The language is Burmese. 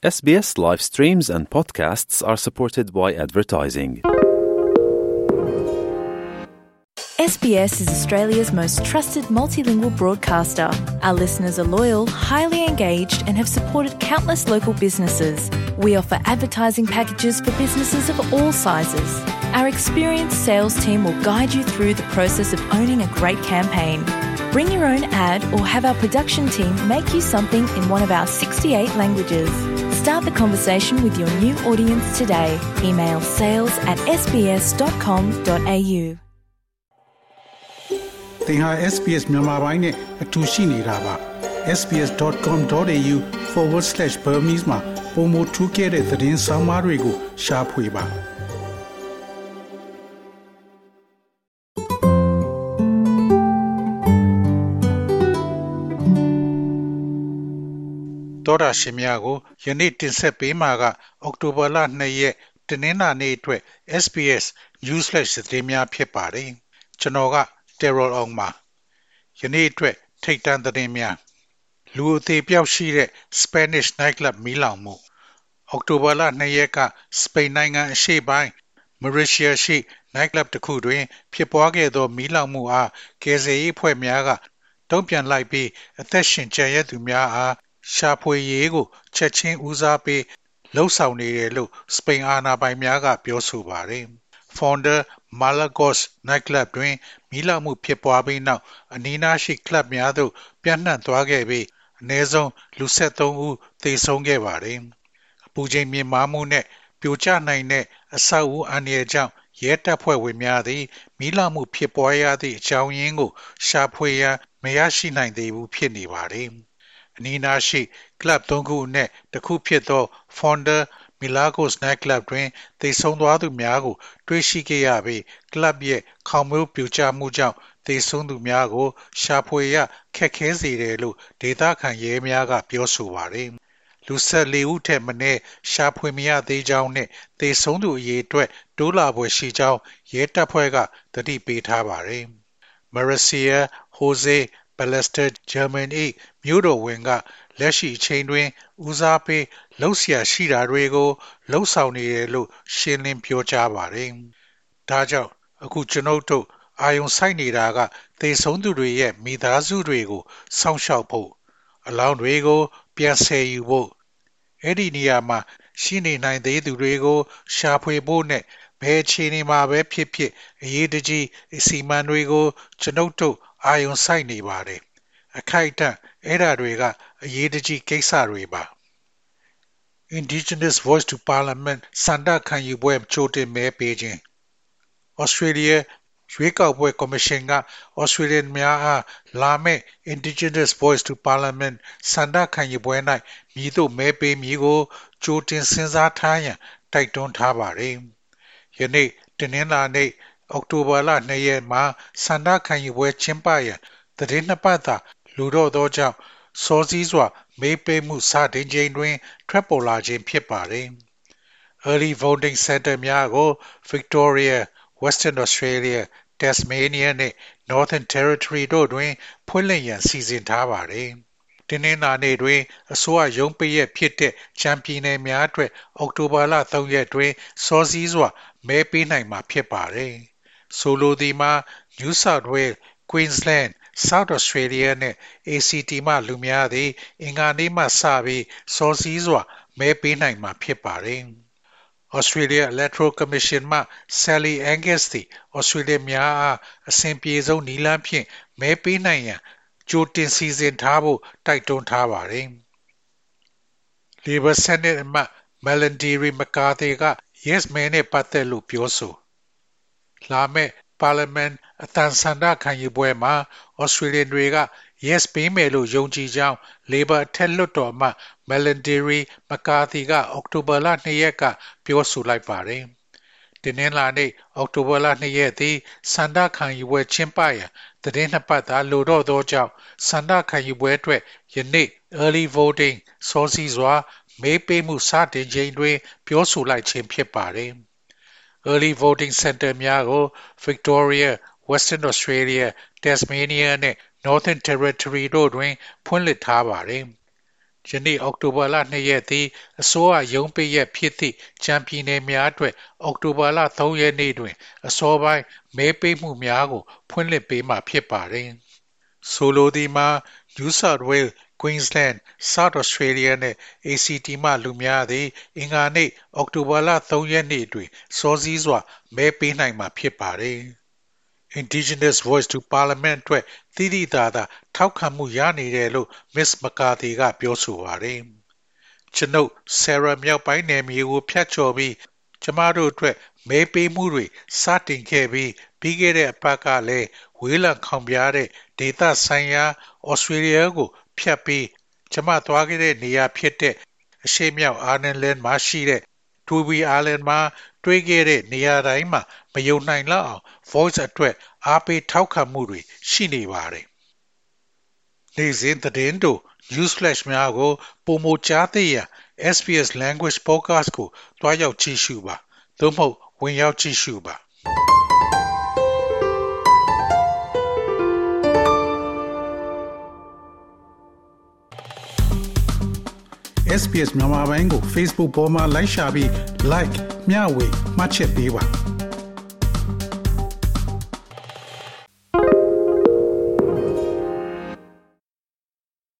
SBS live streams and podcasts are supported by advertising. SBS is Australia's most trusted multilingual broadcaster. Our listeners are loyal, highly engaged, and have supported countless local businesses. We offer advertising packages for businesses of all sizes. Our experienced sales team will guide you through the process of owning a great campaign. Bring your own ad or have our production team make you something in one of our 68 languages. Start the conversation with your new audience today. Email sales@sbs.com.au. သင်ဟာ SBS မြန်မာပိုင်းနဲ့အတူရှိနေတာပါ sbs.com.au/burmese မှာပုံမထူးခဲ့တဲ့သတင်းစာမားတွေကိုရှားဖွေပါတော်ရရှိမြကိုယနေ့တင်ဆက်ပေးမှာကအောက်တိုဘာလ2ရက်တနင်္လာနေ့အတွက် SBS Newsflash သတင်းများဖြစ်ပါတယ်ကျွန်တော်ကTerrell Ong မှာယနေ့အတွက်ထိတ်တန့်သတင်းများလူအသေးပြောက်ရှိတဲ့ Spanish nightclub မီးလောင်မှုအောက်တိုဘာလ2ရက်ကစပိန်နိုင်ငံအရှေ့ပိုင်း Mauritius ရှိ nightclub တစ်ခုတွင်ဖြစ်ပွားခဲ့သောမီးလောင်မှုအားကယ်ဆယ်ရေးအဖွဲ့များကတုံ့ပြန်လိုက်ပြီးအသက်ရှင်ကျန်ရစ်သူများအားရှာဖွေရေးကိုချက်ချင်းဦးစားပေးလှုပ်ဆောင်နေတယ်လို့စပိန်အာဏာပိုင်များကပြောဆိုပါတယ်Founder Malagos nightclub တွင်မီးလောင်မှုဖြစ်ပွားပြီးနောက်အနီးနားရှိကလပ်များသို့ပြန့်နှံ့သွားခဲ့ပြီးအနည်းဆုံးလူ73ဦးသေဆုံးခဲ့ပါတယ်။အပူချိန်မြင့်မားမှုနဲ့ပြိုကျနိုင်တဲ့အဆောက်အဦအန္တရာယ်ကြောင့်ရဲတပ်ဖွဲ့ဝင်များသည်မီးလောင်မှုဖြစ်ပွားရသည့်အကြောင်းရင်းကိုရှာဖွေရန်မရရှိနိုင်သေးဘူးဖြစ်နေပါတယ်။အနီးနားရှိကလပ်3ခုအနက်တစ်ခုဖြစ်သော Founder Milagros nightclub တွင်သေဆုံးသွားသူများကိုတွေ့ရှိခဲ့ရပြီးကလပ်ရဲ့ခေါင်မိုးပြိုကျမှုကြောင့်သေဆုံးသူများကိုရှာဖွေရခက်ခဲစေတယ်လို့ဒေသခံရဲများကပြောဆိုပါတယ်။လူ14ဦးထက်မနည်းရှာဖွေမရသေးကြောင်းနဲ့သေဆုံးသူအရေအတွက်တိုးလာဖွယ်ရှိကြောင်းရဲတပ်ဖွဲ့ကသတိပေးထားပါတယ်။ Marcia Jose Ballester Germany မြို့တော်ဝန်ကလက်ရှိအချိန်တွင်ဦးစားပေးလှုပ်ရှားရှိတာတွေကိုလှုပ်ဆောင်နေတယ်လို့ရှင်းလင်းပြောကြားပါတယ်။ဒါကြောင့်အခုကျွန်ုပ်တို့အာယုံစိုက်နေတာကသေဆုံးသူတွေရဲ့မိသားစုတွေကိုစောင့်ရှောက်ဖို့အလောင်းတွေကိုပြန်ဆယ်ယူဖို့အဲ့ဒီနေရာမှာရှိနေနိုင်သေးသူတွေကိုရှာဖွေဖို့နဲ့ဘယ်အခြေအနေမှာပဲဖြစ်ဖြစ်အရေးတကြီးအစီအမံတွေကိုကျွန်ုပ်တို့အာယုံစိုက်နေပါတယ်။အခိုက်အတန့်အဲ့ဒါတွေကအရေးတကြီးကိစ္စတွေပါIndigenous Voice to Parliament စန္ဒခံယူပွဲကြိုတင်မဲပေးခြင်း Australia ရွေးကောက်ပွဲကော်မရှင်က Australian များအားလာမယ့် Indigenous Voice to Parliament စန္ဒခံယူပွဲ၌မည်သို့မဲပေးမည်ကိုကြိုတင်စဉ်းစားထားရန်တိုက်တွန်းထားပါတယ်။ယနေ့တနင်္လာနေ့အောက်တိုဘာလ2ရက်မှာစန္ဒခံယူပွဲကျင်းပရန်သတင်းနှစ်ပတ်သာလူတော့သောကြောင့်စောစည်းစွာမေးပေးမှုစတင်ချိန်တွင်ထွက်ပေါ်လာခြင်းဖြစ်ပါတယ်။ Early voting center များကို Victoria, Western Australia, Tasmania နဲ့ Northern Territory တို့တွင်ဖွင့်လှစ်ရန်စီစဉ်ထားပါတယ်။ဒီနေ့နာနေ့တွင်အစိုးရရုံးပိတ်ရက်ဖြစ်တဲ့ချမ်ပီယံနယ်များအတွက်အောက်တိုဘာလ3ရက်တွင်စောစည်းစွာမဲပေးနိုင်မှာဖြစ်ပါတယ်။ဆိုလိုသည်မှာ New South Wales, Queensland, South Australia နဲ့ ACT မှလူများသည်အင်္ဂါနေ့မှစပြီးစောစည်းစွာမဲပေးနိုင်မှာဖြစ်ပါတယ်။ Australia Electoral Commission မှ Sally Angus သည် Australia များအားအဆင်ပြေဆုံးနည်းလမ်းဖြင့်မဲပေးနိုင်ရန်ကြိုတင်စီစဉ်ထားဖို့တိုက်တွန်းထားပါတယ်။ Labor Senate အမတ် Melandri McCarthy က Yes မဲနဲ့ပတ်သက်လို့ပြောဆိုလာမယ့်Parliament အတန်ဆန္ဒခံယူပွဲမှာ Australian တွေက Yes ပေးမယ်လို့ယုံကြည်ကြောင်း Labor အထက်လွှတ်တော်အမတ် Melandri McCarthy ကအောက်တိုဘာလ2ရက်ကပြောဆိုလိုက်ပါတယ်။ဒီနေ့လာနေ့အောက်တိုဘာလ2ရက်သည်ဆန္ဒခံယူပွဲကျင်းပရန်သတင်းနှစ်ပတ်သာလိုတော့သောကြောင့်ဆန္ဒခံယူပွဲအတွက်ယနေ့ Early voting စောစီးစွာမဲပေးမှုစတင်ချိန်တွင်ပြောဆိုလိုက်ခြင်းဖြစ်ပါတယ်။ Early voting center များကို Victoria, Western Australia, Tasmania နဲ့ Northern Territory တို့တွင်ဖွင့်လှစ်ထားပါတယ်ယနေ့အောက်တိုဘာလ2ရက်သည်အစိုးရရုံးပိတ်ရက်ဖြစ်သည့်ချန်ပြည်နယ်များအတွက်အောက်တိုဘာလ3ရက်နေ့တွင်အစောပိုင်းမဲပေးမှုများကိုဖွင့်လှစ်ပေးမှာဖြစ်ပါတယ်။ဆိုလိုသည်မှာ New South Wales, Queensland, South Australia နှင့် ACT မှလူများသည်အင်္ဂါနေ့အောက်တိုဘာလ3ရက်နေ့တွင်စောစီးစွာမဲပေးနိုင်မှာဖြစ်ပါတယ်။ Indigenous Voice to Parliament အတွက်တိတိကျကျထောက်ခံမှုရနေတယ်လို့ Miss McCarthy ကပြောဆိုပါတယ်။ကျွန်ုပ် Sarah မြောက်ပိုင်းနယ်မြေကိုဖြတ်ကျော်ပြီးကျမတို့အတွက်မဲပေးမှုတွေစတင်ခဲ့ပြီးခဲ့တဲ့အပတ်ကလည်းဝေးလံခေါင်ဖျားတဲ့ဒေသဆိုင်ရာ Australia ကိုဖြတ်ပြီးကျမသွားခဲ့တဲ့နေရာဖြစ်တဲ့အရှေ့မြောက် Arnhem Land မှာရှိတဲ့ Toby Island မှာတွေ့ခဲ့တဲ့နေရာတိုင်းမှာမယုံနိုင်လောက်အောင် Voice အတွက်အားပေးထောက်ခံမှုတွေရှိနေပါတယ်။နေ့စဉ်သတင်းတို့ News Flash များကိုပိုမိုကြားသိရန် SBS Language Podcast ကိုတွားရောက်ကြည့်ရှုပါသို့မဟုတ်ဝင်ရောက်ကြည့်ရှုပါ SBS မြန်မာပိုင်းကို Facebook ပေါ်မှာ like ရှာပြီး like မျှဝေမှတ်ချက်ပေးပါ